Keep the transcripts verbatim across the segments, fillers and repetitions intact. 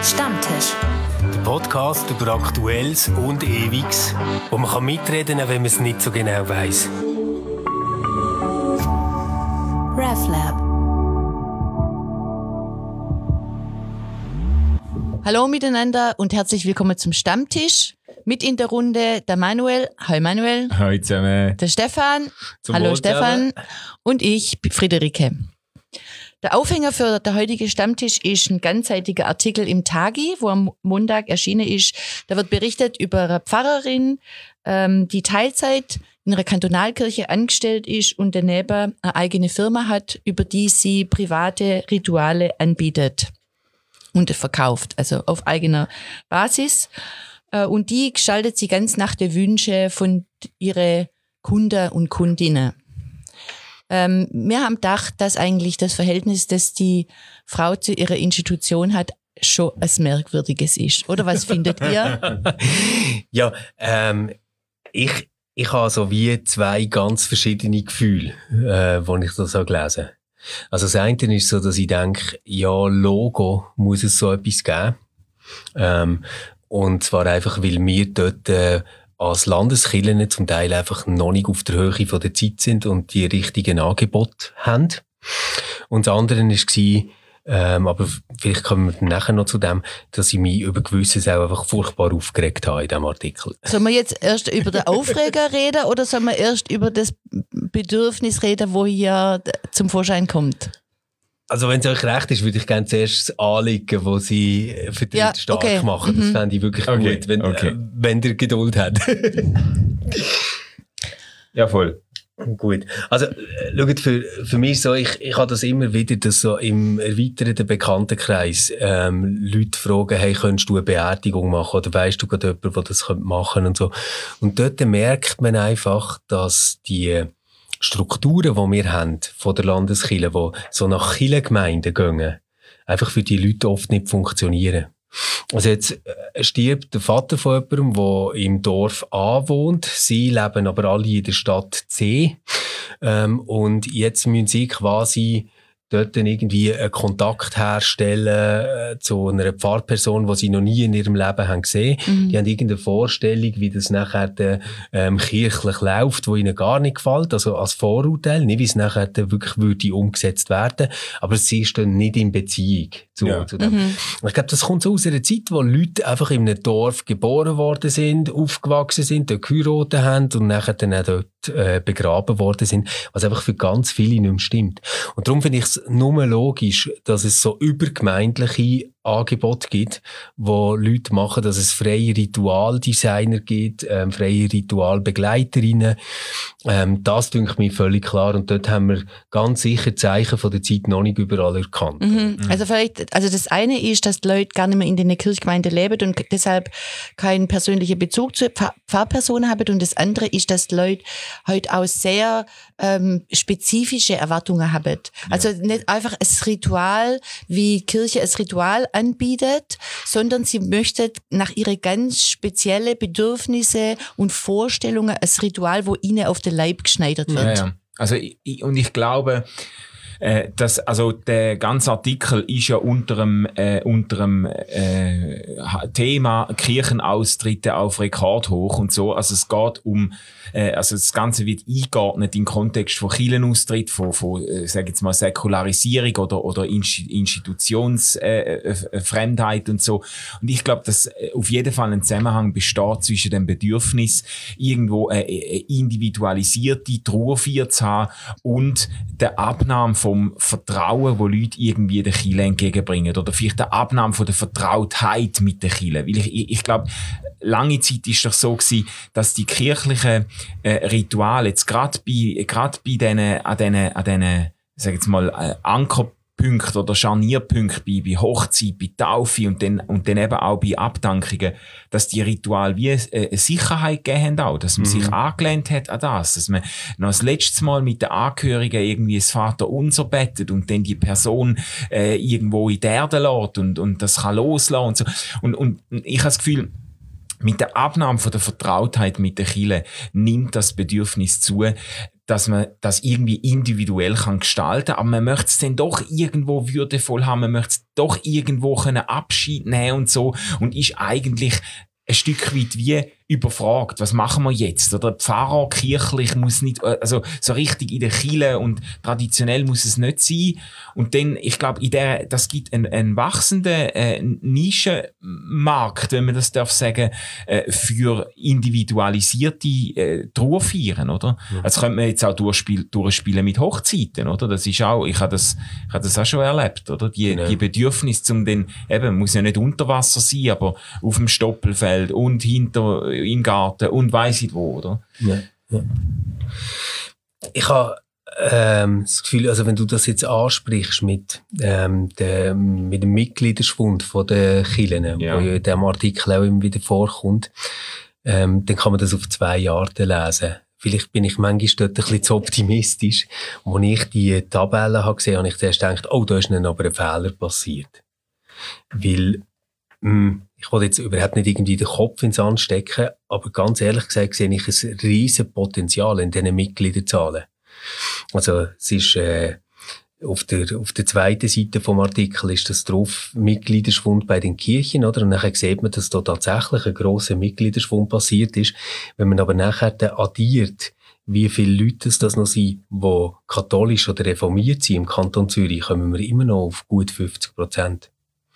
Stammtisch. Der Podcast über Aktuelles und Ewiges, wo man kann mitreden kann, wenn man es nicht so genau weiss. RefLab. Hallo miteinander und herzlich willkommen zum Stammtisch. Mit in der Runde der Manuel. Hi Manuel. Hi zusammen. Der Stefan. Zum Hallo Wohl Stefan. Und ich, Friederike. Der Aufhänger für den heutigen Stammtisch ist ein ganzseitiger Artikel im Tagi, wo am Montag erschienen ist. Da wird berichtet über eine Pfarrerin, ähm, die Teilzeit in einer Kantonalkirche angestellt ist und daneben eine eigene Firma hat, über die sie private Rituale anbietet und verkauft, also auf eigener Basis. Und die gestaltet sie ganz nach den Wünschen von ihren Kunden und Kundinnen. Ähm, wir haben gedacht, dass eigentlich das Verhältnis, das die Frau zu ihrer Institution hat, schon ein merkwürdiges ist. Oder was findet ihr? Ja, ähm, ich, ich habe so wie zwei ganz verschiedene Gefühle, äh, wenn ich das so gelesen habe. Also das eine ist so, dass ich denke, ja, Logo muss es so etwas geben. Ähm, und zwar einfach, weil wir dort äh, als Landeskirchen zum Teil einfach noch nicht auf der Höhe von der Zeit sind und die richtigen Angebote haben. Und das andere war, ähm, aber vielleicht kommen wir nachher noch zu dem, dass ich mich über Gewisses auch einfach furchtbar aufgeregt habe in diesem Artikel. Sollen wir jetzt erst über den Aufreger reden oder sollen wir erst über das Bedürfnis reden, wo hier zum Vorschein kommt? Also wenn es euch recht ist, würde ich gerne zuerst das Anliegen, das sie für Ja, stark okay. machen. Das Mhm. fände ich wirklich Okay, gut, wenn, okay. äh, wenn ihr Geduld habt. Ja, voll. Gut. Also, äh, schaut, für, für mich so, ich, ich habe das immer wieder, dass so im erweiterten Bekanntenkreis, ähm, Leute fragen, hey, könntest du eine Beerdigung machen? Oder weisst du gerade jemanden, der das machen könnte und so. Und dort merkt man einfach, dass die Strukturen, die wir haben, von der Landeskirche, die so nach Kirchengemeinden gehen, einfach für die Leute oft nicht funktionieren. Also jetzt äh, stirbt der Vater von jemandem, der im Dorf A wohnt. Sie leben aber alle in der Stadt C. Ähm, und jetzt müssen sie quasi dort dann irgendwie einen Kontakt herstellen äh, zu einer Pfarrperson, die sie noch nie in ihrem Leben haben gesehen. Mhm. Die haben irgendeine Vorstellung, wie das nachher dann, ähm, kirchlich läuft, wo ihnen gar nicht gefällt, also als Vorurteil, nicht wie es nachher dann wirklich würde umgesetzt werden, aber sie stehen nicht in Beziehung zu, Ja. zu dem. Mhm. Ich glaube, das kommt so aus einer Zeit, wo Leute einfach in einem Dorf geboren worden sind, aufgewachsen sind, dort geheiratet haben und nachher dann auch dort äh, begraben worden sind, was einfach für ganz viele nicht mehr stimmt. Und darum finde ich es nur logisch, dass es so übergemeindliche Angebote gibt, wo Leute machen, dass es freie Ritualdesigner gibt, ähm, freie Ritualbegleiterinnen. Ähm, das denke ich mir völlig klar. Und dort haben wir ganz sicher Zeichen von der Zeit noch nicht überall erkannt. Mhm. Also vielleicht, also das eine ist, dass die Leute gar nicht mehr in der Kirchgemeinde leben und deshalb keinen persönlichen Bezug zur Pfarr- Pfarrperson haben. Und das andere ist, dass die Leute heute auch sehr ähm, spezifische Erwartungen haben. Also nicht einfach ein Ritual, wie Kirche ein Ritual anbietet, sondern sie möchten nach ihren ganz speziellen Bedürfnisse und Vorstellungen ein Ritual, wo ihnen auf den Leib geschneidert wird. Ja, ja. Also, ich, und ich glaube, äh, dass, also, der ganze Artikel ist ja unter dem, äh, unter dem, äh, Thema Kirchenaustritte auf Rekordhoch und so. Also, es geht um, äh, also, das Ganze wird eingeordnet im Kontext von Kirchenaustritt, von, von, äh, sag jetzt mal, Säkularisierung oder, oder Institutionsfremdheit äh, und so. Und ich glaube, dass äh, auf jeden Fall ein Zusammenhang besteht zwischen dem Bedürfnis, irgendwo eine, eine individualisierte Trauerfeier zu haben und der Abnahme vom Vertrauen, wo Leute irgendwie der Kirche entgegenbringen. Oder vielleicht der Abnahme von der Vertrautheit mit der Kirche. Weil ich, ich, ich glaube, lange Zeit ist doch so gewesen, dass die kirchlichen äh, Rituale jetzt gerade bei, gerade bei diesen, an diesen, an diesen, sag jetzt mal, äh, Ankerpunkten oder Scharnierpunkte bei, bei Hochzeit, bei Taufe und dann, und dann eben auch bei Abdankungen, dass die Rituale wie äh, eine Sicherheit gegeben haben auch, dass man mhm. sich angelehnt hat an das, dass man noch das letzte Mal mit den Angehörigen irgendwie das Vaterunser bettet und dann die Person äh, irgendwo in die Erde lässt und, und das kann loslassen und so. Und, und ich habe das Gefühl, mit der Abnahme von der Vertrautheit mit der Kirche nimmt das Bedürfnis zu, dass man das irgendwie individuell kann gestalten kann, aber man möchte es dann doch irgendwo würdevoll haben, man möchte es doch irgendwo können Abschied nehmen und so und ist eigentlich ein Stück weit wie überfragt. Was machen wir jetzt? Oder Pfarrer kirchlich muss nicht, also so richtig in der Kirche und traditionell muss es nicht sein. Und dann, ich glaube, in der, das gibt einen, einen wachsenden äh, Nischenmarkt, wenn man das darf sagen, äh, für individualisierte äh, Trauerfeiern, oder? Mhm. Also könnte man jetzt auch durchspiel, durchspielen mit Hochzeiten, oder? Das ist auch, ich habe das, ich habe das auch schon erlebt, oder? Die, ja. die Bedürfnisse zum den, eben, muss ja nicht unter Wasser sein, aber auf dem Stoppelfeld und hinter im Garten und weiss nicht wo, oder? Ja, ja. Ich habe ähm, das Gefühl, also wenn du das jetzt ansprichst mit, ähm, der, mit dem Mitgliederschwund von den Kirchen, ja. wo ja in diesem Artikel auch immer wieder vorkommt, ähm, dann kann man das auf zwei Arten lesen. Vielleicht bin ich manchmal dort ein bisschen zu optimistisch. Als ich die Tabellen habe gesehen habe, habe ich zuerst gedacht, oh, da ist dann aber ein Fehler passiert. Weil mh, ich wollte jetzt überhaupt nicht irgendwie den Kopf ins Sand stecken, aber ganz ehrlich gesagt sehe ich ein riesen Potenzial in diesen Mitgliederzahlen. Also es ist äh, auf der auf der zweiten Seite vom Artikel ist das drauf Mitgliederschwund bei den Kirchen, oder? Und dann sieht man, dass da tatsächlich ein grosser Mitgliederschwund passiert ist. Wenn man aber nachher addiert, wie viele Leute das noch sind, die katholisch oder reformiert sind im Kanton Zürich, kommen wir immer noch auf gut fünfzig Prozent.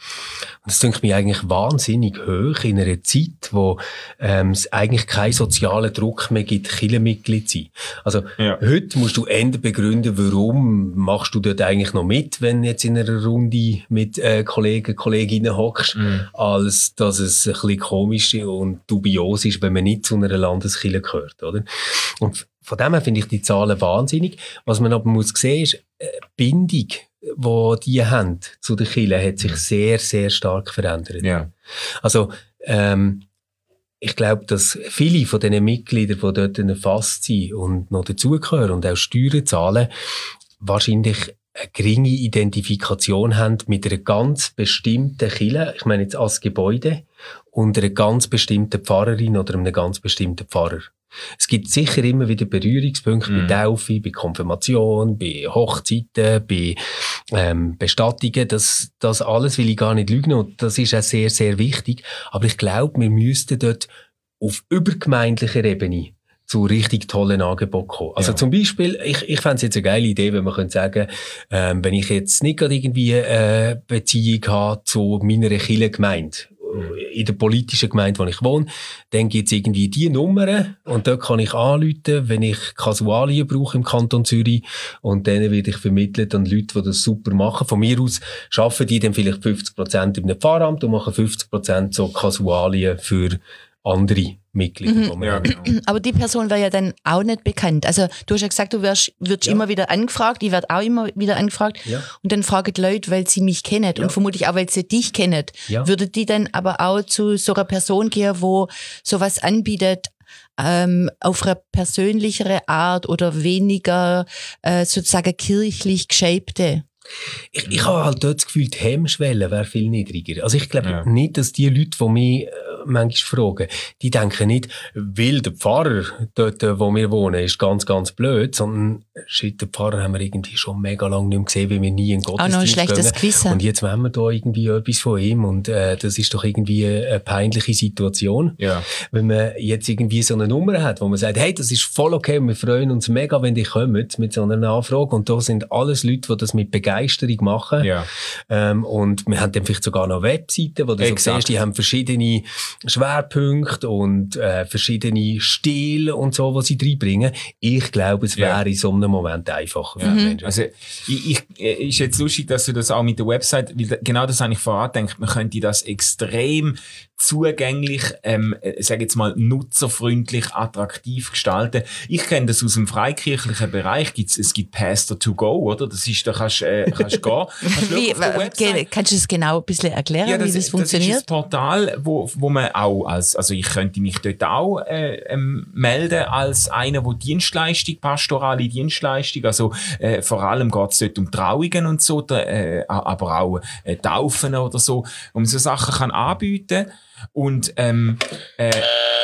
Und das denke ich mir eigentlich wahnsinnig hoch in einer Zeit, wo ähm, es eigentlich keinen sozialen Druck mehr gibt, Kirchenmitglied zu sein. Also ja. heute musst du eher begründen, warum machst du dort eigentlich noch mit, wenn du jetzt in einer Runde mit äh, Kollegen, Kolleginnen hockst, mhm. als dass es ein bisschen komisch und dubios ist, wenn man nicht zu einer Landeskirche gehört, oder? Und von dem her finde ich die Zahlen wahnsinnig. Was man aber muss sehen, ist äh, Bindung, die die haben zu den Kirchen, hat sich sehr, sehr stark verändert. Ja. Also, ähm, ich glaube, dass viele von diesen Mitgliedern, die dort erfasst sind und noch dazugehören und auch Steuern zahlen, wahrscheinlich eine geringe Identifikation haben mit einer ganz bestimmten Kirche, ich meine jetzt als Gebäude, und einer ganz bestimmten Pfarrerin oder einem ganz bestimmten Pfarrer. Es gibt sicher immer wieder Berührungspunkte mm. bei Taufe, bei Konfirmation, bei Hochzeiten, bei ähm, Bestattungen. Das, das alles will ich gar nicht lügen und das ist auch sehr, sehr wichtig. Aber ich glaube, wir müssten dort auf übergemeindlicher Ebene zu richtig tollen Angeboten kommen. Also ja. zum Beispiel, ich, ich fände es jetzt eine geile Idee, wenn man könnte sagen, ähm, wenn ich jetzt nicht gerade irgendwie äh, Beziehung habe zu meiner Kirchengemeinde, in der politischen Gemeinde, wo ich wohne, dann gibt es irgendwie die Nummern und dort kann ich anrufen, wenn ich Kasualien brauche im Kanton Zürich und dann werde ich vermittelt an Leute, die das super machen. Von mir aus arbeiten die dann vielleicht fünfzig Prozent in einem Pfarramt und machen fünfzig Prozent so Kasualien für andere Mitglieder. Mhm. Ja, genau. Aber die Person wäre ja dann auch nicht bekannt. Also du hast ja gesagt, du wirst, wirst ja. immer wieder angefragt, ich werde auch immer wieder angefragt ja. und dann fragen die Leute, weil sie mich kennen ja. und vermutlich auch, weil sie dich kennen. Ja. Würde die dann aber auch zu so einer Person gehen, wo sowas anbietet, ähm, auf eine persönlichere Art oder weniger äh, sozusagen kirchlich geschäbte? Ich, ich habe halt dort das Gefühl, die Hemmschwelle wäre viel niedriger. Also ich glaube ja. nicht, dass die Leute, die mich äh, manchmal fragen, die denken nicht, weil der Pfarrer dort, wo wir wohnen, ist ganz, ganz blöd, sondern shit, den Pfarrer haben wir irgendwie schon mega lange nicht mehr gesehen, weil wir nie in Gottesdienst gehen. Auch noch ein schlechtes Gewissen. Und jetzt wollen wir da irgendwie etwas von ihm und äh, das ist doch irgendwie eine peinliche Situation. Ja. Wenn man jetzt irgendwie so eine Nummer hat, wo man sagt, hey, das ist voll okay und wir freuen uns mega, wenn die kommen mit so einer Nachfrage und da sind alles Leute, die das mit Begeisterung machen. Ja. Ähm, und wir haben dann vielleicht sogar noch Webseiten, wo du Exakt. so siehst, die haben verschiedene Schwerpunkte und äh, verschiedene Stile und so, was sie reinbringen. Ich glaube, es wäre ja. in so einem Moment einfacher für ja. Menschen. Also, ich, ich, ist jetzt lustig, dass du das auch mit der Website, weil genau das habe ich vorher gedacht, man könnte das extrem zugänglich, ähm, sage jetzt mal nutzerfreundlich, attraktiv gestalten. Ich kenne das aus dem freikirchlichen Bereich. Gibt's, es gibt Pastor to go, oder? Das ist, da kannst du äh, kannst gehen. Kannst wie, ge- kannst du das genau ein bisschen erklären, ja, das, wie das funktioniert? Das ist ein Portal, wo, wo man auch als, also ich könnte mich dort auch äh, ähm, melden als einer, der Dienstleistung, pastorale Dienstleistung, also äh, vor allem geht es dort um Trauungen und so, da, äh, aber auch äh, Taufen oder so, um so Sachen kann anbieten. Und ähm, äh,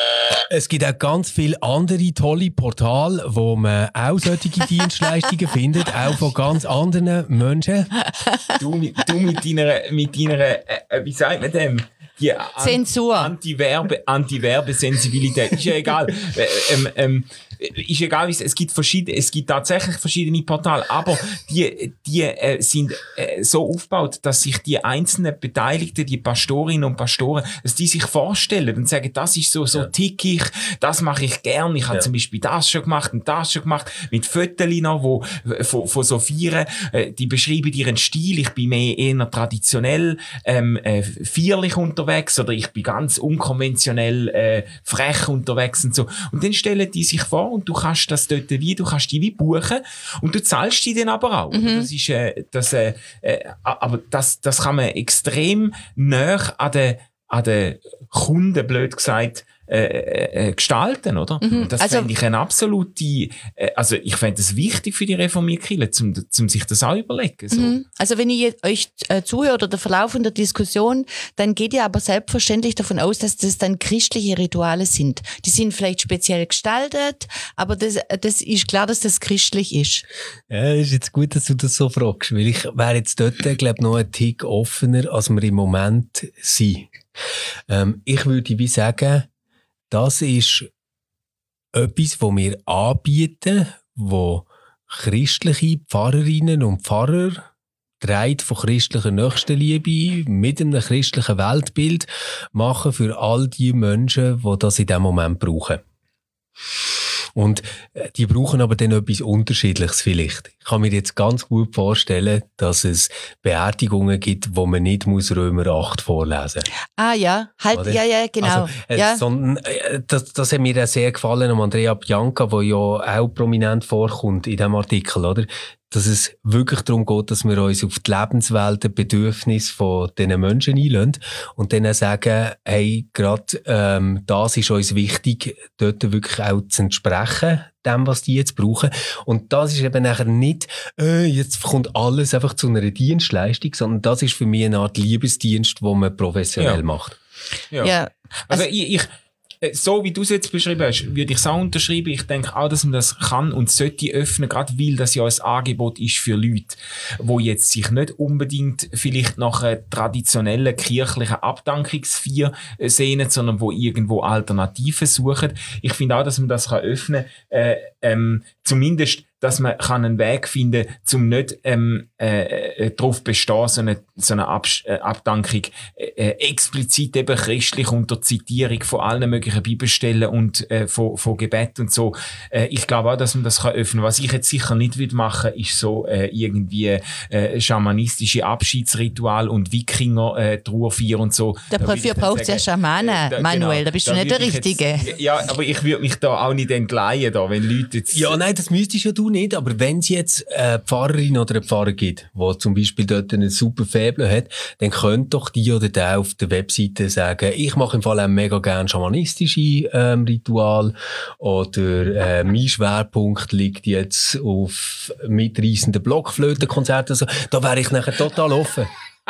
Es gibt auch ganz viele andere tolle Portale, wo man auch solche Dienstleistungen findet, auch von ganz anderen Menschen. Du, mit, du mit deiner, mit deiner äh, wie sagt man dem? Die An- Zensur. Anti-Werbe, Anti-Werbesensibilität. Ist ja egal. Äh, ähm, ähm, ist egal, es gibt verschiedene, es gibt tatsächlich verschiedene Portale, aber die, die äh, sind äh, so aufgebaut, dass sich die einzelnen Beteiligten, die Pastorinnen und Pastoren, dass die sich vorstellen und sagen, das ist so, so ja. tick ich, das mache ich gern, ich habe ja. zum Beispiel das schon gemacht und das schon gemacht, mit Fotos noch, wo, von, von so Vieren, äh, die beschreiben ihren Stil, ich bin mehr eher traditionell, ähm, äh, feierlich unterwegs oder ich bin ganz unkonventionell, äh, frech unterwegs und so. Und dann stellen die sich vor, und du kannst das dort wie, du kannst die wie buchen und du zahlst die dann aber auch. Mhm. Das ist, äh, das, äh, äh, aber das, das kann man extrem näher an den, an den Kunden, blöd gesagt, äh, äh, gestalten, oder? Mhm. Und das also, fände ich eine absolute, äh, also ich fände es wichtig für die reformierte Kirche, zum, zum sich das auch überlegen. So. Mhm. Also wenn ihr euch äh, zuhört oder der Verlauf der Diskussion, dann geht ihr aber selbstverständlich davon aus, dass das dann christliche Rituale sind. Die sind vielleicht speziell gestaltet, aber das, das ist klar, dass das christlich ist. Ja, ist jetzt gut, dass du das so fragst, weil ich wäre jetzt dort, glaube ich, noch ein Tick offener, als wir im Moment sind. Ähm, ich würde wie sagen, das ist etwas, was wir anbieten, wo christliche Pfarrerinnen und Pfarrer, getragen von christlicher Nächstenliebe, mit einem christlichen Weltbild, machen für all die Menschen, die das in diesem Moment brauchen. Und die brauchen aber dann etwas Unterschiedliches vielleicht. Ich kann mir jetzt ganz gut vorstellen, dass es Beerdigungen gibt, wo man nicht muss Römer acht vorlesen muss. Ah ja, halt, Oder? ja, ja, genau. Also, äh, ja. Sondern, äh, das, das hat mir auch sehr gefallen am Andrea Bianca, der ja auch prominent vorkommt in diesem Artikel, oder? Dass es wirklich darum geht, dass wir uns auf die Lebenswelt, die Bedürfnisse von diesen Menschen einlassen und dann sagen, hey, gerade ähm, das ist uns wichtig, dort wirklich auch zu entsprechen, dem, was die jetzt brauchen. Und das ist eben nachher nicht, äh, jetzt kommt alles einfach zu einer Dienstleistung, sondern das ist für mich eine Art Liebesdienst, den man professionell ja. macht. Ja. ja. Also, also ich... ich so wie du es jetzt beschrieben hast, würde ich es auch unterschreiben. Ich denke auch, dass man das kann und sollte öffnen, gerade weil das ja ein Angebot ist für Leute, die jetzt sich nicht unbedingt vielleicht nach einer traditionellen kirchlichen Abdankungsfeier sehnen, sondern wo irgendwo Alternativen suchen. Ich finde auch, dass man das kann öffnen kann, äh, ähm, zumindest dass man kann einen Weg finden kann, um nicht ähm, äh, darauf bestehen, so eine, so eine Abs- äh, Abdankung äh, explizit eben christlich unter Zitierung von allen möglichen Bibelstellen und äh, von, von Gebet und so. Äh, ich glaube auch, dass man das kann öffnen. Was ich jetzt sicher nicht will machen, ist so äh, irgendwie äh, schamanistische Abschiedsritual und Wikinger äh, Trauerfeier und so. Dafür braucht es ja Schamanen, äh, da, Manuel, genau, da bist du da nicht der Richtige. Jetzt, ja, aber ich würde mich da auch nicht entleihen, da, wenn Leute jetzt... Ja, nein, das müsstest ja du nicht, aber wenn es jetzt eine Pfarrerin oder einen Pfarrer gibt, der zum Beispiel dort einen super Faible hat, dann könnte doch die oder der auf der Webseite sagen, ich mache im Fall auch mega gerne schamanistische ähm, Ritual oder äh, mein Schwerpunkt liegt jetzt auf mitreissenden Blockflötenkonzerten. Also, da wäre ich nachher total offen.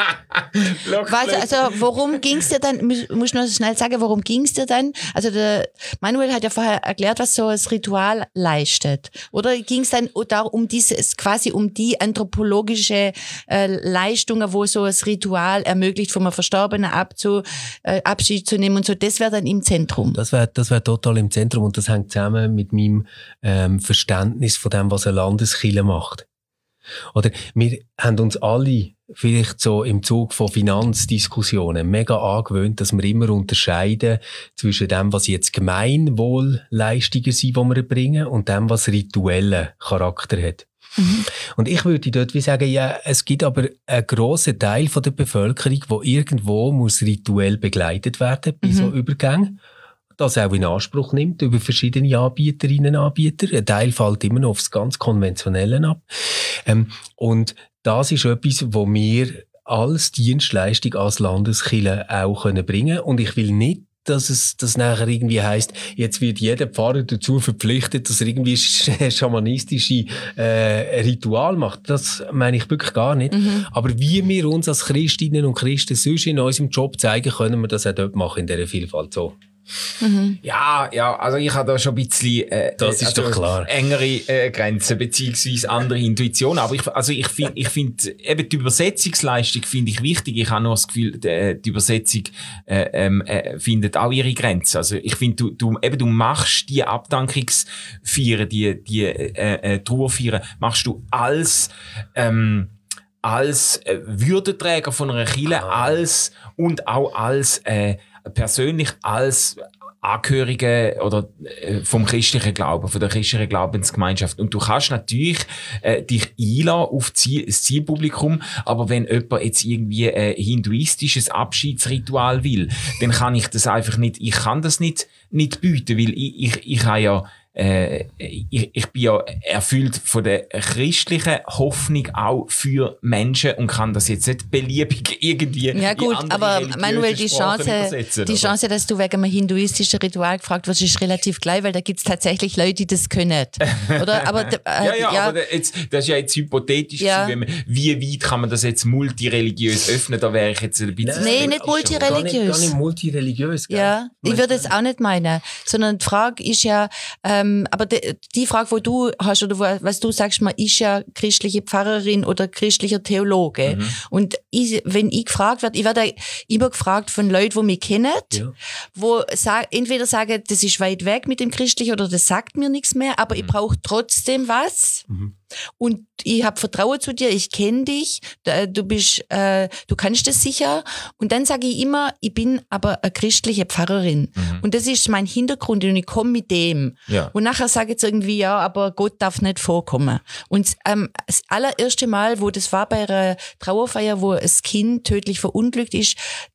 Weißt, also worum ging's dir dann, muss ich noch schnell sagen, worum ging's dir dann? Also der Manuel hat ja vorher erklärt, was so ein Ritual leistet. Oder ging's dann da um dieses, quasi um die anthropologische äh, Leistungen, wo so ein Ritual ermöglicht, von einem Verstorbenen abzu, äh, Abschied zu nehmen und so, das wäre dann im Zentrum? Das wäre das wär total im Zentrum und das hängt zusammen mit meinem ähm, Verständnis von dem, was eine Landeskirche macht. Oder wir haben uns alle vielleicht so im Zug von Finanzdiskussionen mega angewöhnt, dass wir immer unterscheiden zwischen dem, was jetzt Gemeinwohlleistungen sind, die wir erbringen, und dem, was rituellen Charakter hat. Mhm. Und ich würde dort wie sagen, ja, es gibt aber einen grossen Teil von der Bevölkerung, wo irgendwo muss rituell begleitet werden bei mhm. so Übergängen. Das auch in Anspruch nimmt über verschiedene Anbieterinnen und Anbieter. Ein Teil fällt immer noch aufs ganz Konventionelle ab. Ähm, und das ist etwas, was wir als Dienstleistung, als Landeskirche auch bringen können. Und ich will nicht, dass es das nachher irgendwie heisst, jetzt wird jeder Pfarrer dazu verpflichtet, dass er irgendwie schamanistische äh, Ritual macht. Das meine ich wirklich gar nicht. Mhm. Aber wie wir uns als Christinnen und Christen sonst in unserem Job zeigen, können wir das auch dort machen, in dieser Vielfalt so. Mhm. Ja, ja, also ich habe da schon ein bisschen äh, Das ist also doch klar. engere äh, Grenzen beziehungsweise andere Intuitionen. Aber ich, also ich finde, ich finde eben die Übersetzungsleistung finde ich wichtig. Ich habe nur das Gefühl, die, die Übersetzung äh, ähm, äh, findet auch ihre Grenzen. Also ich finde, du, du eben du machst die Abdankungsfeiern, die die äh, äh, Trauerfeiern, machst du als ähm, als äh, Würdenträger von einer Kirche, Ah. als und auch als äh, persönlich als Angehörige oder äh, vom christlichen Glauben, von der christlichen Glaubensgemeinschaft. Und du kannst natürlich äh, dich einlassen auf Ziel, das Zielpublikum, aber wenn jemand jetzt irgendwie ein hinduistisches Abschiedsritual will, dann kann ich das einfach nicht, ich kann das nicht, nicht bieten, weil ich, ich, ich habe ja Äh, ich, ich bin ja erfüllt von der christlichen Hoffnung auch für Menschen und kann das jetzt nicht beliebig irgendwie Ja gut, in andere aber religiöse Manuel, die Sprachen Chance, übersetzen, die oder? Chance, dass du wegen einem hinduistischen Ritual gefragt wirst, ist relativ klein, weil da gibt es tatsächlich Leute, die das können. Oder? Aber, äh, ja, ja, ja, aber jetzt, das ist ja jetzt hypothetisch. Ja. Gewesen, wenn man, wie weit kann man das jetzt multireligiös öffnen? Da wäre ich jetzt ein bisschen... Nee, nicht multireligiös. Gar nicht, gar nicht multireligiös. Gell? Ja, ich würde es auch nicht meinen, sondern die Frage ist ja, ähm, aber die, die Frage, wo du hast oder wo, was du sagst, man ist ja christliche Pfarrerin oder christlicher Theologe. Mhm. Und ich, wenn ich gefragt werde, ich werde immer gefragt von Leuten, die mich kennen, Ja. wo sag, entweder sagen, das ist weit weg mit dem Christlichen oder das sagt mir nichts mehr, aber ich brauche trotzdem was. Mhm. Und ich habe Vertrauen zu dir, ich kenne dich, da- du bist, äh, du kannst das sicher. Und dann sage ich immer, ich bin aber eine christliche Pfarrerin. Mhm. Und das ist mein Hintergrund und ich komme mit dem. Ja. Und nachher sage ich jetzt irgendwie, ja, aber Gott darf nicht vorkommen. Und ähm, das allererste Mal, wo das war bei einer Trauerfeier, wo das Kind tödlich verunglückt ist,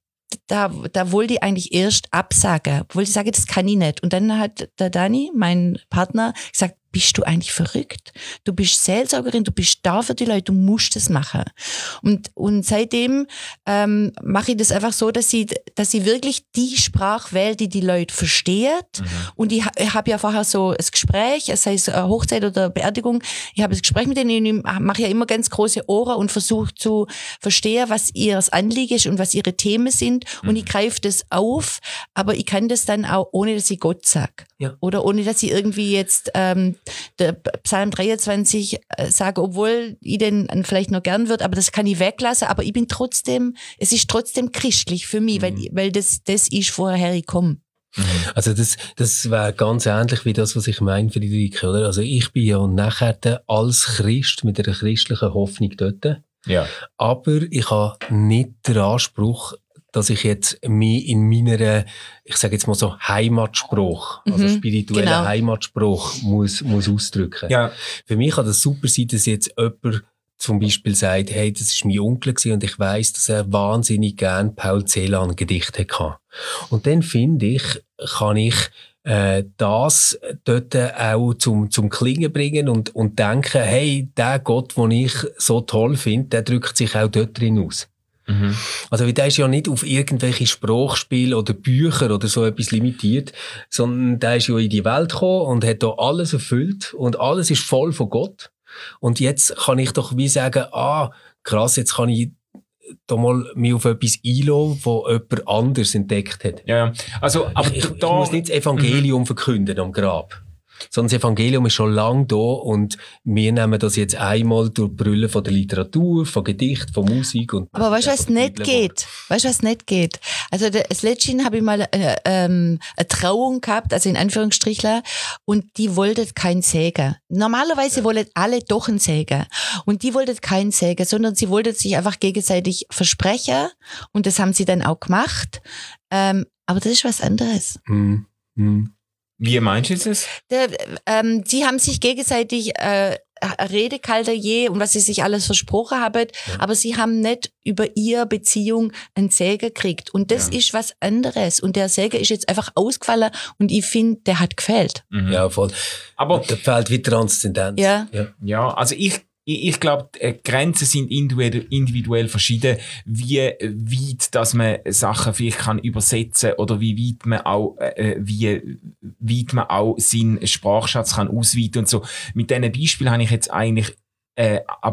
da, da wollte ich eigentlich erst absagen. Wollte ich sagen, das kann ich nicht. Und dann hat der Dani, mein Partner, gesagt, bist du eigentlich verrückt? Du bist Seelsorgerin, du bist da für die Leute, du musst das machen. Und, und seitdem ähm, mache ich das einfach so, dass ich, dass ich wirklich die Sprache wähle, die die Leute versteht. Mhm. Und ich, ich habe ja vorher so ein Gespräch, sei es eine Hochzeit oder Beerdigung, ich habe das Gespräch mit denen, ich mache ja immer ganz große Ohren und versuche zu verstehen, was ihr Anliegen ist und was ihre Themen sind. Und Mhm. ich greife das auf, aber ich kann das dann auch, ohne dass ich Gott sage. Ja. Oder ohne dass ich irgendwie jetzt ähm, der Psalm dreiundzwanzig äh, sage, obwohl ich den vielleicht noch gern wird, aber das kann ich weglassen, aber ich bin trotzdem, es ist trotzdem christlich für mich, Mhm. weil, weil das, das ist, woher ich komme. Also das, das wäre ganz ähnlich wie das, was ich meine, Friederike, oder? Also ich bin ja nachher als Christ mit einer christlichen Hoffnung dort, Ja. aber ich habe nicht den Anspruch, dass ich jetzt mich in meiner, ich sage jetzt mal so, Heimatspruch, also Mhm, spirituellen genau. Heimatspruch muss, muss ausdrücken. Ja. Für mich kann das super sein, dass jetzt jemand zum Beispiel sagt, hey, das ist mein Onkel gewesen und ich weiss, dass er wahnsinnig gern Paul Celan Gedichte hatte. Und dann finde ich, kann ich äh, das dort auch zum, zum Klingen bringen und, und denken, hey, der Gott, den ich so toll finde, der drückt sich auch dort drin aus. Mhm. Also, weil der ist ja nicht auf irgendwelche Sprachspiele oder Bücher oder so etwas limitiert, sondern der ist ja in die Welt gekommen und hat da alles erfüllt und alles ist voll von Gott. Und jetzt kann ich doch wie sagen, ah, krass, jetzt kann ich da mal mich auf etwas einlassen, wo jemand anders entdeckt hat. Ja, ja. Also, aber ich, ich, da, ich muss nicht das Evangelium verkünden am Grab. Sondern das Evangelium ist schon lange da und wir nehmen das jetzt einmal durch die Brille von der Literatur, von Gedicht, von Musik. Und Aber weißt du, was von der nicht Bibel, geht? Weißt du, was nicht geht? Also, der- das letzte Mal habe ich mal äh, ähm, eine Trauung gehabt, also in Anführungsstrichler, und die wollten keinen Sägen. Normalerweise wollen alle doch einen Sägen. Und die wollten keinen Sägen, sondern sie wollten sich einfach gegenseitig versprechen. Und das haben sie dann auch gemacht. Ähm, aber das ist was anderes. Hm, hm. wie meinst du jetzt das? Der, ähm, sie haben sich gegenseitig äh, eine Rede gehalten je und was sie sich alles versprochen haben, Ja. aber sie haben nicht über ihre Beziehung einen Segen gekriegt. Und das Ja. ist was anderes. Und der Segen ist jetzt einfach ausgefallen und ich finde, der hat gefehlt. Mhm. Ja, voll. Aber Da fehlt wie Transzendenz. Ja. ja. ja, also ich, ich, ich glaube, Grenzen sind individuell, individuell verschieden, wie weit, dass man Sachen vielleicht kann übersetzen oder wie weit man auch, äh, wie weit man auch seinen Sprachschatz kann ausweiten und so. Mit diesen Beispielen habe ich jetzt eigentlich, äh, aber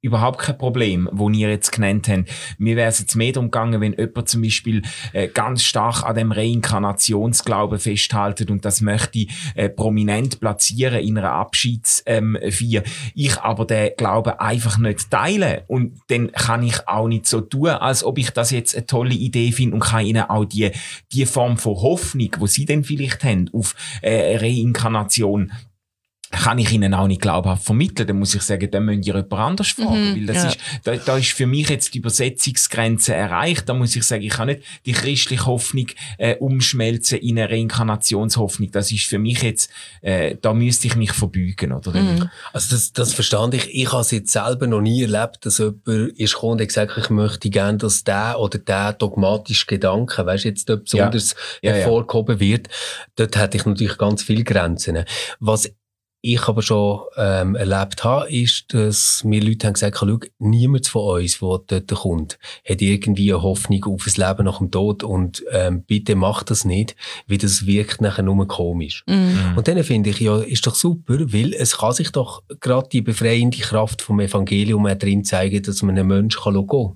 überhaupt kein Problem, wo ihr jetzt genannt habt. Mir wäre es jetzt mehr darum gegangen, wenn jemand zum Beispiel äh, ganz stark an dem Reinkarnationsglauben festhaltet und das möchte äh, prominent platzieren in einer Abschiedsfeier. Ähm, ich aber den Glauben einfach nicht teile. Und dann kann ich auch nicht so tun, als ob ich das jetzt eine tolle Idee finde und kann ihnen auch die, die Form von Hoffnung, die sie dann vielleicht haben, auf äh, Reinkarnation, kann ich ihnen auch nicht glaubhaft vermitteln. Dann muss ich sagen, dann müsst ihr jemand anders fragen. Mhm, weil das ja. ist, da, da ist für mich jetzt die Übersetzungsgrenze erreicht. Da muss ich sagen, ich kann nicht die christliche Hoffnung äh, umschmelzen in eine Reinkarnationshoffnung. Das ist für mich jetzt, äh, da müsste ich mich verbeugen. Oder? Mhm. Also das, das verstand ich. Ich habe es jetzt selber noch nie erlebt, dass jemand ist gekommen und hat gesagt, ich möchte gerne, dass der oder der dogmatische Gedanke, weißt, jetzt dort besonders Ja. Ja, ja. hervorgehoben wird. Dort hätte ich natürlich ganz viele Grenzen. Was ich aber schon ähm, erlebt habe, ist, dass mir Leute haben gesagt, schau, niemand von uns, der dort kommt, hat irgendwie eine Hoffnung auf ein Leben nach dem Tod und ähm, bitte macht das nicht, weil das wirkt nachher nur komisch. Mhm. Und dann finde ich, ja, ist doch super, weil es kann sich doch gerade die befreiende Kraft vom Evangelium auch drin zeigen, dass man einen Menschen kann gehen kann.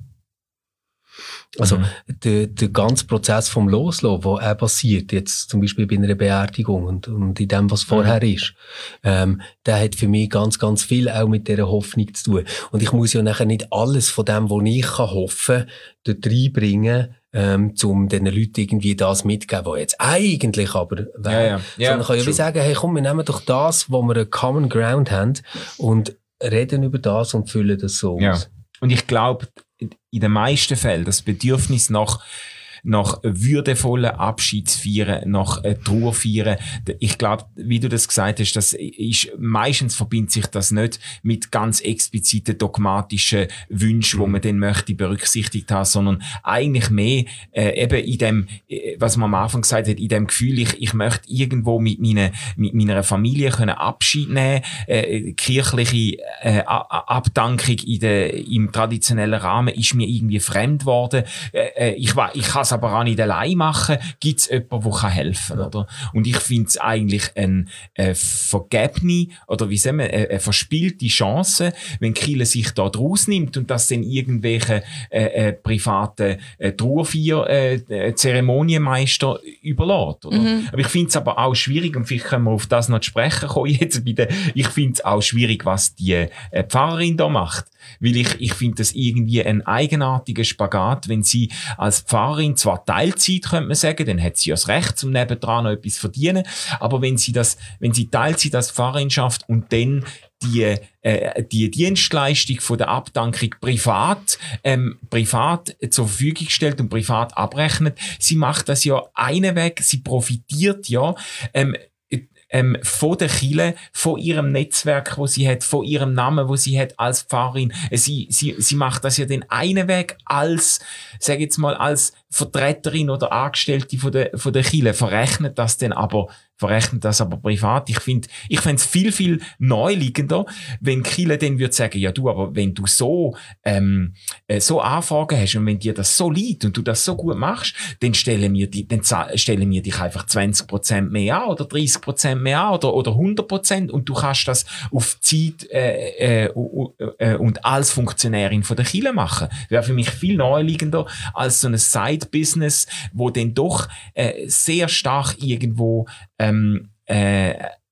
Also, Mhm. der, der ganze Prozess vom Loslassen, der auch passiert, jetzt zum Beispiel bei einer Beerdigung und, und in dem, was vorher Mhm. ist, ähm, der hat für mich ganz, ganz viel auch mit dieser Hoffnung zu tun. Und ich muss ja nachher nicht alles von dem, was ich kann hoffen, dort reinbringen, ähm, um den Leuten irgendwie das mitzugeben, was jetzt eigentlich aber wäre. Ja, ja. Ja, Sondern ich kann ja wie true. sagen, hey, komm, wir nehmen doch das, wo wir einen Common Ground haben und reden über das und füllen das so Ja. aus. Und ich glaube, in den meisten Fällen das Bedürfnis nach nach würdevollen Abschiedsfeiern, nach äh, Trauerfeiern. Ich glaube, wie du das gesagt hast, das ist, meistens verbindet sich das nicht mit ganz expliziten dogmatischen Wünschen, Mhm. wo man dann möchte berücksichtigt haben, sondern eigentlich mehr äh, eben in dem, äh, was man am Anfang gesagt hat, in dem Gefühl, ich, ich möchte irgendwo mit, meine, mit meiner Familie können Abschied nehmen, äh, kirchliche äh, Abdankung in der, im traditionellen Rahmen ist mir irgendwie fremd worden. Äh, ich wa- ich kann es aber auch nicht allein machen. Gibt es jemanden, der helfen kann, oder? Und ich finde es eigentlich eine äh, vergebene, oder wie sagen wir, eine, eine verspielte Chance, wenn Kirche sich da draus nimmt und das dann irgendwelche äh, äh, privaten äh, Trauerfeier äh, Zeremonienmeister überlässt, oder? Mhm. Aber ich finde es aber auch schwierig, und vielleicht können wir auf das noch zu sprechen kommen jetzt bei der, ich finde es auch schwierig, was die äh, Pfarrerin da macht. Weil ich, ich finde das irgendwie ein eigenartiger Spagat, wenn sie als Pfarrerin zwar Teilzeit, könnte man sagen, dann hat sie ja das Recht, zum nebendran noch etwas verdienen, aber wenn sie das, wenn sie Teilzeit als Pfarrerin schafft und dann die, äh, die Dienstleistung von der Abdankung privat, ähm, privat zur Verfügung stellt und privat abrechnet, sie macht das ja einen Weg, sie profitiert ja, ähm, Ähm, von der Kirche, von ihrem Netzwerk, wo sie hat, von ihrem Namen, wo sie hat als Pfarrerin. Sie, sie, sie macht das ja den einen Weg als, sag jetzt mal, als Vertreterin oder Angestellte von der, von der Kirche, verrechnet das dann aber, verrechnet das aber privat. Ich finde, ich fände es viel, viel neuliegender, wenn Kirche dann würde sagen, ja du, aber wenn du so, ähm, äh, so Anfragen hast und wenn dir das so liegt und du das so gut machst, dann stellen wir die, dann stellen wir dich einfach zwanzig Prozent mehr an oder dreißig Prozent mehr an oder, oder hundert Prozent und du kannst das auf Zeit, äh, äh, äh, und als Funktionärin von der Kirche machen. Wäre für mich viel neuliegender als so ein Side-Business, wo dann doch, äh, sehr stark irgendwo, ähm, äh,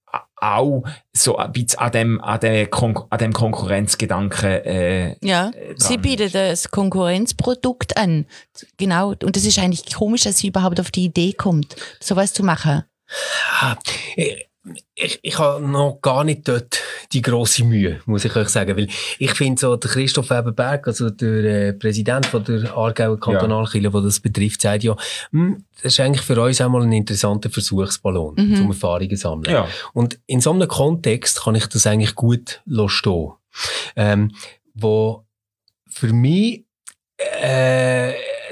auch so ein bisschen an dem, an dem, Kon- an dem Konkurrenzgedanken äh, Ja, äh, sie dran bietet das Konkurrenzprodukt an. Genau. Und das ist eigentlich komisch, dass sie überhaupt auf die Idee kommt, sowas zu machen. Ah, Ich, ich, ich habe noch gar nicht dort die grosse Mühe, muss ich euch sagen. Weil ich finde so, der Christoph Weber-Berg, also der äh, Präsident von der Aargauer Kantonalkirche, der das betrifft, sagt ja, hm, das ist eigentlich für uns einmal ein interessanter Versuchsballon, Mhm. zum Erfahrungen sammeln. Ja. Und in so einem Kontext kann ich das eigentlich gut stehen. Ähm, wo für mich äh,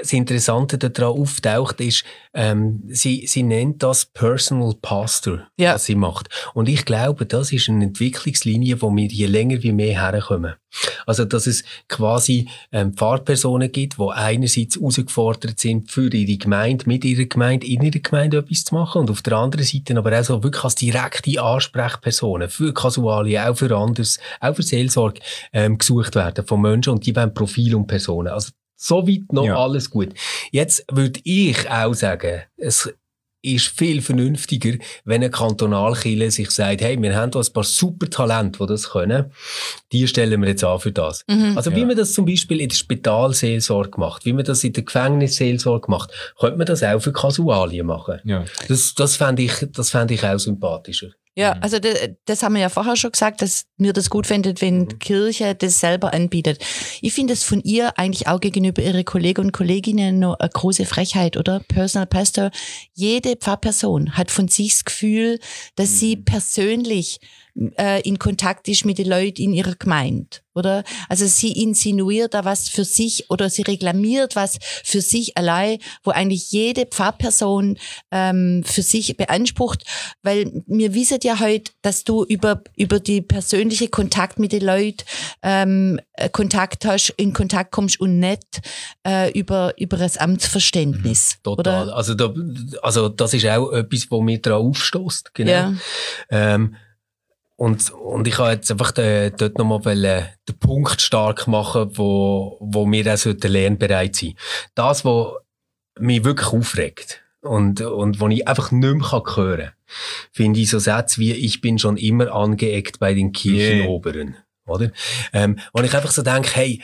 das Interessante daran auftaucht, ist, ähm, sie, sie nennt das Personal Pastor, ja. was sie macht. Und ich glaube, das ist eine Entwicklungslinie, wo wir je länger wie mehr herkommen. Also, dass es quasi ähm, Pfarrpersonen gibt, die einerseits herausgefordert sind, für ihre Gemeinde, mit ihrer Gemeinde, in ihrer Gemeinde etwas zu machen und auf der anderen Seite aber auch so wirklich als direkte Ansprechpersonen für Kasualien, auch für anderes, auch für Seelsorge ähm, gesucht werden von Menschen und die wollen Profil und Personen. Also, soweit noch ja. alles gut. Jetzt würde ich auch sagen, es ist viel vernünftiger, wenn eine Kantonalkirche sich sagt, hey, wir haben da ein paar super Talente, die das können, die stellen wir jetzt an für das. Mhm. Also wie ja. man das zum Beispiel in der Spitalseelsorge macht, wie man das in der Gefängnisseelsorge macht, könnte man das auch für Kasualien machen. Ja. Das, das fände ich, das fänd ich auch sympathischer. Ja, also das, das haben wir ja vorher schon gesagt, dass mir das gut findet, wenn mhm. die Kirche das selber anbietet. Ich finde es von ihr eigentlich auch gegenüber ihre Kollegen und Kolleginnen noch eine große Frechheit, oder? Personal Pastor. Jede Pfarrperson hat von sich das Gefühl, dass mhm. sie persönlich äh, in Kontakt ist mit den Leuten in ihrer Gemeinde, oder? Also sie insinuiert da was für sich oder sie reklamiert was für sich allein, wo eigentlich jede Pfarrperson ähm, für sich beansprucht, weil wir wissen ja heute, dass du über über die persönliche Kontakt mit den Leuten ähm, Kontakt hast, in Kontakt kommst und nicht äh, über über das Amtsverständnis. Mhm, total. Oder? Also, da, also das ist auch etwas, wo mir daran aufstößt. Genau. Ja. Ähm, Und, und ich wollte jetzt einfach de, dort nochmal den Punkt stark machen, wo, wo wir auch lernbereit sein sollten. Das, was mich wirklich aufregt und, und wo ich einfach nicht mehr hören kann, finde ich so Sätze wie, ich bin schon immer angeeckt bei den Kirchenoberen. Yeah. Oder? Ähm, und ich einfach so denke, hey,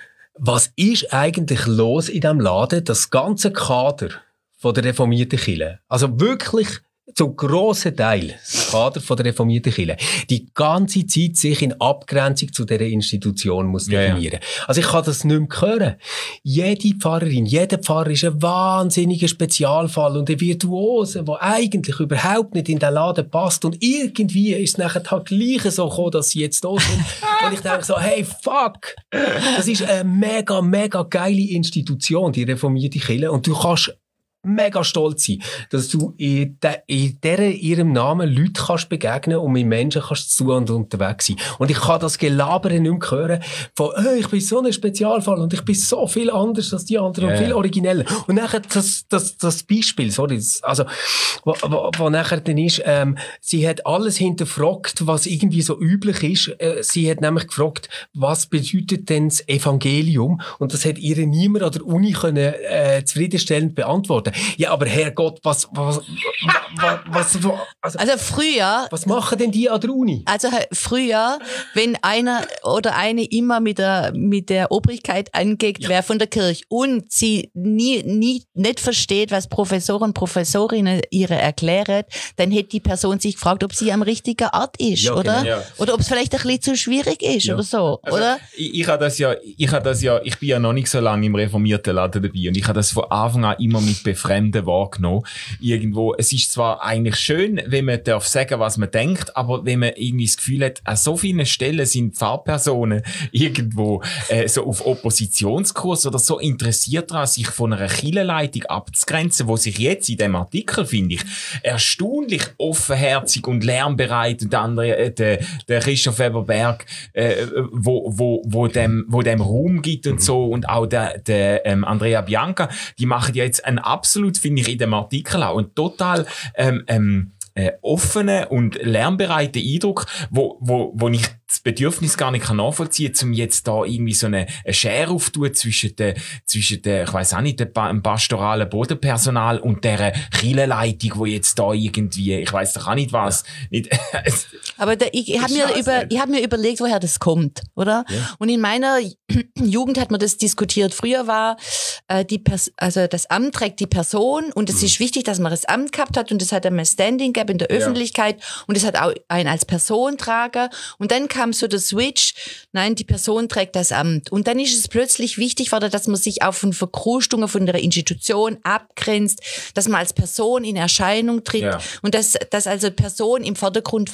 was ist eigentlich los in diesem Laden, das ganze Kader von der reformierten Kirche? Also wirklich, zum grossen Teil das Kader von der reformierten Kirche die ganze Zeit sich in Abgrenzung zu dieser Institution muss definieren. Ja, ja. Also ich kann das nicht mehr hören. Jede Pfarrerin, jeder Pfarrer ist ein wahnsinniger Spezialfall und ein Virtuose, der eigentlich überhaupt nicht in den Laden passt und irgendwie ist es nachher halt gleich so gekommen, dass sie jetzt da sind. Und ich denke so, hey, fuck! Das ist eine mega, mega geile Institution, die reformierte Kirche, und du kannst mega stolz sein, dass du in, de, in der, ihrem Namen Leute kannst begegnen und mit Menschen kannst zu und unterwegs sein. Und ich kann das Gelabere nicht mehr hören von, hey, ich bin so ein Spezialfall und ich bin so viel anders als die anderen yeah. und viel origineller. Und nachher das, das, das Beispiel, sorry, das, also, wo, wo, wo nachher dann ist, ähm, sie hat alles hinterfragt, was irgendwie so üblich ist. Äh, sie hat nämlich gefragt, was bedeutet denn das Evangelium? Und das hat ihr niemand an der Uni können, äh, zufriedenstellend beantworten. Ja, aber Herrgott, was, was, was, was, was also, also früher. Was machen denn die an der Uni? Also früher, wenn einer oder eine immer mit der, mit der Obrigkeit angeht, ja. wer von der Kirche und sie nie, nie, nicht versteht, was Professoren und Professorinnen ihre erklären, dann hätte die Person sich gefragt, ob sie am richtigen Ort ist, ja, oder? Genau, ja. Oder ob es vielleicht ein bisschen zu schwierig ist, ja. oder so, also, oder? Ich, ich habe das ja, ich habe das ja, ich bin ja noch nicht so lange im reformierten Laden dabei und ich habe das von Anfang an immer mit befremden wahrgenommen. Irgendwo, es ist zwar eigentlich schön, wenn man darf sagen, was man denkt, aber wenn man irgendwie das Gefühl hat, an so vielen Stellen sind Pfarrpersonen irgendwo äh, so auf Oppositionskurs oder so interessiert daran, sich von einer Kirchenleitung abzugrenzen, wo sich jetzt in dem Artikel, finde ich, erstaunlich offenherzig und lernbereit und der andere, äh, der, der Christoph Weber-Berg, äh, wo, wo, wo dem, wo dem Raum gibt und so, und auch der, der ähm, Andrea Bianca, die machen ja jetzt einen absolut, finde ich, in dem Artikel auch und total ähm, ähm, äh, offenen und lernbereiten Eindruck, wo, wo, wo ich das Bedürfnis gar nicht nachvollziehen kann, um jetzt da irgendwie so eine, eine Schere aufzutun zwischen der, zwischen der, ich weiss auch nicht, dem pastoralen Bodenpersonal und der Kirchenleitung, wo jetzt da irgendwie, ich weiss doch auch nicht was. Nicht, Aber da, ich, ich habe mir, über, ich hab mir überlegt, woher das kommt, oder? Ja. Und in meiner Jugend hat man das diskutiert. Früher war äh, die Pers- also das Amt trägt die Person und es mhm. ist wichtig, dass man das Amt gehabt hat und es hat einmal Standing gehabt in der Öffentlichkeit ja. und es hat auch einen als Person tragen und dann kam so der Switch, nein, die Person trägt das Amt. Und dann ist es plötzlich wichtig, dass man sich auch von Verkrustungen von der Institution abgrenzt, dass man als Person in Erscheinung tritt ja. und dass, dass also Person im Vordergrund war.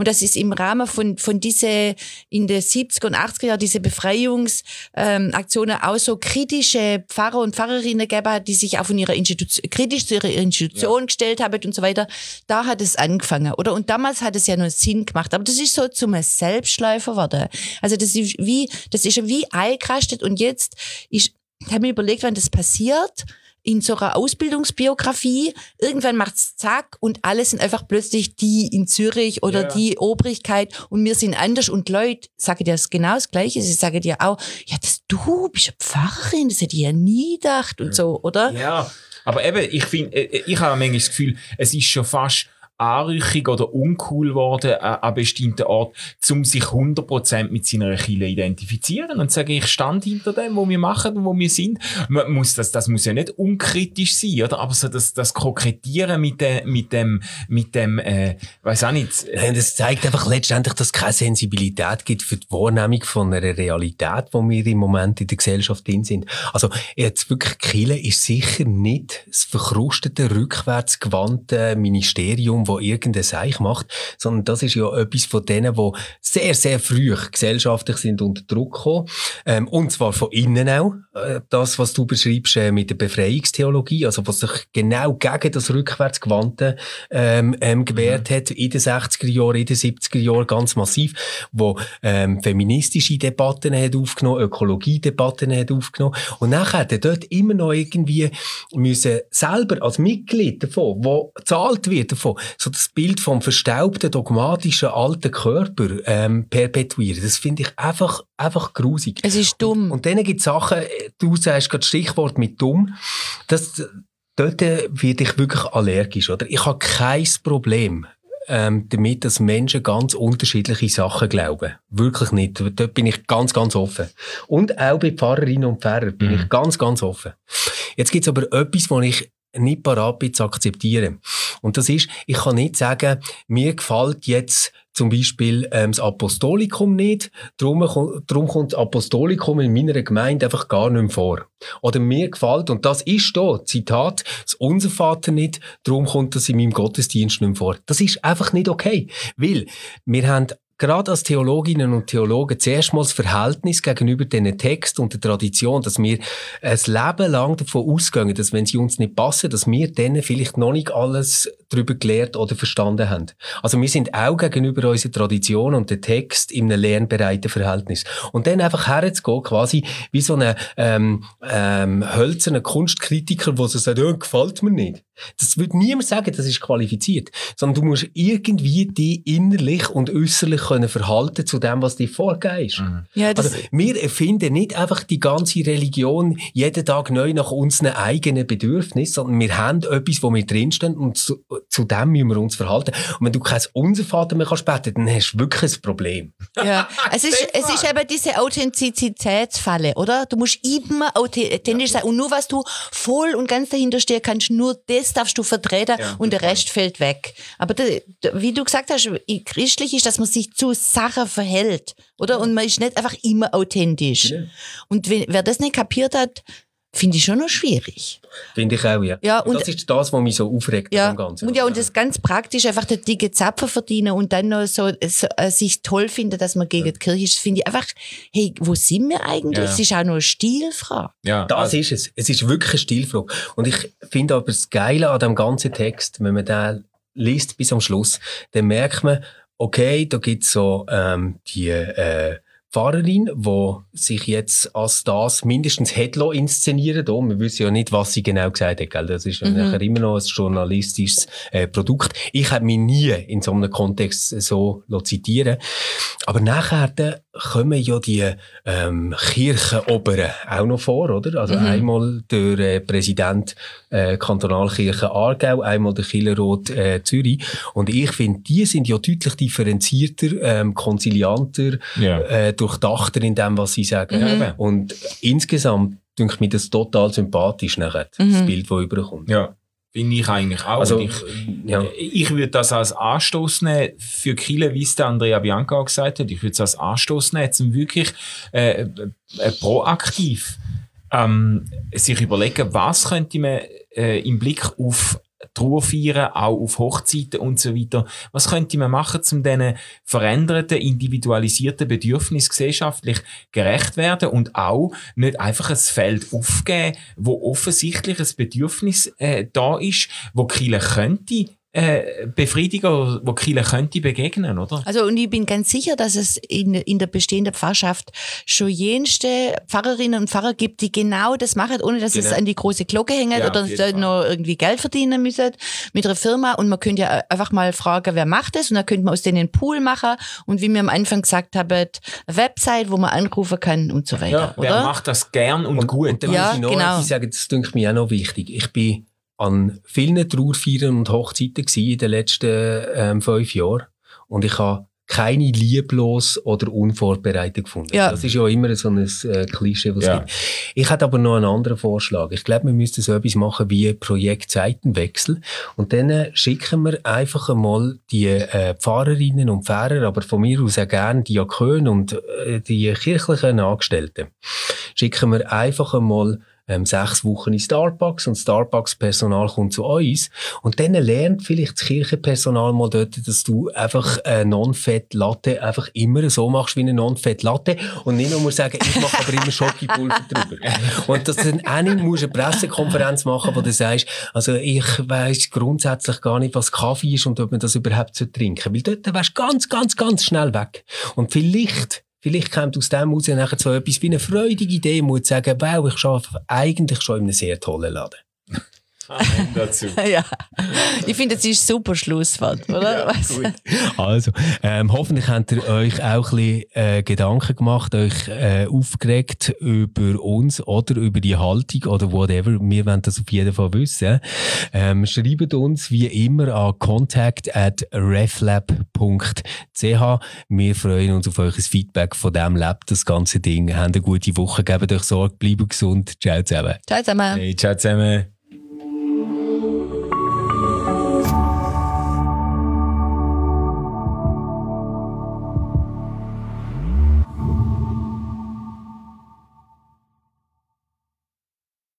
und das ist im Rahmen von, von diese, in den siebziger und achtziger Jahren, diese Befreiungsaktionen ähm, auch so kritische Pfarrer und Pfarrerinnen gegeben hat, die sich auch von ihrer Institution, kritisch zu ihrer Institution ja. gestellt haben und so weiter. Da hat es angefangen, oder? Und damals hat es ja noch Sinn gemacht. Aber das ist so zum Selbstläufer geworden. Also das ist wie, das ist wie eingerastet und jetzt ist, ich habe mir überlegt, wann das passiert, in so einer Ausbildungsbiografie. Irgendwann macht's zack und alle sind einfach plötzlich die in Zürich oder yeah. die Obrigkeit und wir sind anders und Leute sagen dir das genau das Gleiche. Sie sagen dir auch, ja, das du bist eine Pfarrerin, das hätte ich ja nie gedacht und so, oder? Ja, aber eben, ich finde, ich habe manchmal das Gefühl, es ist schon fast anrüchig oder uncool geworden an bestimmten Orten, um sich hundert Prozent mit seiner Kirche identifizieren und sagen, ich stand hinter dem, wo wir machen und wo wir sind. Man muss das, das muss ja nicht unkritisch sein, oder? Aber so das, das Kokettieren mit dem, mit dem, mit dem, äh, weiss auch nicht. Nein, das zeigt einfach letztendlich, dass es keine Sensibilität gibt für die Wahrnehmung von einer Realität, wo wir im Moment in der Gesellschaft drin sind. Also, jetzt wirklich, Kirche ist sicher nicht das verkrustete, rückwärtsgewandte Ministerium, wo irgendein Seich macht, sondern das ist ja etwas von denen, die sehr, sehr früh gesellschaftlich sind unter Druck gekommen. Ähm, und zwar von innen auch. Äh, das, was du beschreibst äh, mit der Befreiungstheologie, also was sich genau gegen das Rückwärtsgewandte ähm, ähm, gewehrt mhm. hat, in den sechziger Jahren, in den siebziger Jahren ganz massiv, wo ähm, feministische Debatten hat aufgenommen, Ökologiedebatten hat aufgenommen. Und nachher hat er dort immer noch irgendwie müssen selber als Mitglied davon, wo gezahlt wird davon, so das Bild vom verstaubten, dogmatischen, alten Körper ähm, perpetuieren. Das finde ich einfach, einfach grusig. Es ist dumm. Und, und dann gibt es Sachen, du sagst gerade das Stichwort mit dumm, das, dort werde ich wirklich allergisch, oder? Ich habe kein Problem ähm, damit, dass Menschen ganz unterschiedliche Sachen glauben. Wirklich nicht. Dort bin ich ganz, ganz offen. Und auch bei Pfarrerinnen und Pfarrern bin mhm. ich ganz, ganz offen. Jetzt gibt es aber etwas, wo ich nicht parat bin zu akzeptieren. Und das ist, ich kann nicht sagen, mir gefällt jetzt zum Beispiel ähm, das Apostolikum nicht, darum, darum kommt das Apostolikum in meiner Gemeinde einfach gar nicht mehr vor. Oder mir gefällt, und das ist da, Zitat, das Unser Vater nicht, darum kommt das in meinem Gottesdienst nicht mehr vor. Das ist einfach nicht okay. Weil wir haben gerade als Theologinnen und Theologen zuerst mal das Verhältnis gegenüber diesen Text und der Tradition, dass wir ein Leben lang davon ausgehen, dass wenn sie uns nicht passen, dass wir denen vielleicht noch nicht alles darüber gelehrt oder verstanden haben. Also wir sind auch gegenüber unserer Tradition und dem Text in einem lernbereiten Verhältnis. Und dann einfach herzugehen, quasi wie so ein ähm, ähm, hölzerner Kunstkritiker, der so sagt, oh, gefällt mir nicht. Das würde niemand sagen, das ist qualifiziert. Sondern du musst irgendwie die innerlich und äußerlich können verhalten zu dem, was dir vorgegeben ist. Mhm. Ja, das also, wir erfinden nicht einfach die ganze Religion jeden Tag neu nach unseren eigenen Bedürfnissen, sondern wir haben etwas, wo wir drinstehen und zu, zu dem müssen wir uns verhalten. Und wenn du kein Unser Vater mehr kannst beten, dann hast du wirklich ein Problem. Ja, es ist, es ist eben diese Authentizitätsfalle, oder? Du musst immer authentisch sein und nur was du voll und ganz dahinter stehen kannst, nur das darfst du vertreten ja, und der Rest fällt weg. Aber das, wie du gesagt hast, christlich ist, dass man sich zu Sachen verhält, oder? Und man ist nicht einfach immer authentisch. Ja. Und wenn, wer das nicht kapiert hat, finde ich schon noch schwierig. Finde ich auch, ja. ja und, und das ist das, was mich so aufregt ja, am Ganzen. Und ja, und das ganz praktisch, einfach den dicken Zapfen verdienen und dann noch so, so äh, sich toll finden, dass man gegen ja. die Kirche ist, finde ich einfach, hey, wo sind wir eigentlich? Ja. Es ist auch noch eine Stilfrage. Ja, das also. ist es. Es ist wirklich eine Stilfrage. Und ich finde aber das Geile an dem ganzen Text, wenn man den liest bis am Schluss, dann merkt man, okay, da gibt's so ähm, die äh, Pfarrerin, die sich jetzt als das mindestens hätte inszenieren lassen. Wir wissen ja nicht, was sie genau gesagt hat. Gell? Das ist ja mhm. nachher immer noch ein journalistisches äh, Produkt. Ich habe mich nie in so einem Kontext so zitieren. Aber nachher kommen ja die ähm, Kirchenoberen auch noch vor, oder? Also mhm. einmal der äh, Präsident äh, Kantonalkirche Aargau, einmal der Kirchenrat äh, Zürich. Und ich finde, die sind ja deutlich differenzierter, ähm, konzilianter, ja. äh, durchdachter in dem, was sie sagen. Mhm. Und insgesamt denke ich mir das total sympathisch nachher, mhm. das Bild, das überkommt. Ja. Finde ich eigentlich auch. Also, ich, ja. ich würde das als Anstoß nehmen für Kirche, wie es der Andrea Bianca auch gesagt hat. Ich würde es als Anstoß nehmen, um wirklich äh, äh, proaktiv ähm, sich überlegen, was könnte man äh, im Blick auf Trauerfeiern, auch auf Hochzeiten und so weiter. Was könnte man machen, um diesen veränderten, individualisierten Bedürfnissen gesellschaftlich gerecht werden und auch nicht einfach ein Feld aufgeben, wo offensichtlich ein Bedürfnis äh, da ist, wo die Kirche könnte Äh, befriedigen, wo die Kirche könnte begegnen, oder? Also, und ich bin ganz sicher, dass es in, in der bestehenden Pfarrschaft schon jenste Pfarrerinnen und Pfarrer gibt, die genau das machen, ohne dass Genau. es an die große Glocke hängt Ja, oder auf jeden da Fall. noch irgendwie Geld verdienen müssen mit einer Firma. Und man könnte ja einfach mal fragen, wer macht das? Und dann könnte man aus denen einen Pool machen und wie wir am Anfang gesagt haben, eine Website, wo man anrufen kann und so weiter, Ja, wer oder? macht das gern und, gut? Und dann Ja, muss ich noch genau. etwas sagen, das denke mir auch noch wichtig. Ich bin an vielen Trauerfeiern und Hochzeiten gewesen in den letzten ähm, fünf Jahren und ich habe keine lieblos oder unvorbereitet gefunden. Ja. Das ist ja immer so ein äh, Klischee, was es Ja. gibt. Ich hätte aber noch einen anderen Vorschlag. Ich glaube, wir müssten so etwas machen wie Projekt Zeitenwechsel und dann äh, schicken wir einfach einmal die äh, Pfarrerinnen und Pfarrer, aber von mir aus auch gerne Diakone und äh, die kirchlichen Angestellten, schicken wir einfach einmal Ähm, sechs Wochen in Starbucks und Starbucks-Personal kommt zu uns und dann lernt vielleicht das Kirchenpersonal mal dort, dass du einfach eine Non-Fett-Latte einfach immer so machst wie eine Non-Fett-Latte und nicht nur sagen, ich mache aber immer Schokipulver drüber. Und dass du dann auch nicht musst eine Pressekonferenz machen, wo du sagst, also ich weiss grundsätzlich gar nicht, was Kaffee ist und ob man das überhaupt so trinken, weil dort wärst du ganz, ganz, ganz schnell weg. Und vielleicht Vielleicht kommt aus dem heraus nachher so etwas wie eine freudige Idee, muss sagen, wow, ich arbeite eigentlich schon in einem sehr tollen Laden. Amen dazu. Ja, ich finde, das ist ein super Schlusswort, oder? Ja, Was? gut. Also, ähm, hoffentlich habt ihr euch auch ein bisschen äh, Gedanken gemacht, euch äh, aufgeregt über uns oder über die Haltung oder whatever. Wir wollen das auf jeden Fall wissen. Ähm, schreibt uns wie immer an contact at reflab punkt c h. Wir freuen uns auf euer Feedback von diesem Lab, das ganze Ding. Habt eine gute Woche, gebt euch Sorge, bleibt gesund. Ciao zusammen. Ciao zusammen. Hey, ciao zusammen.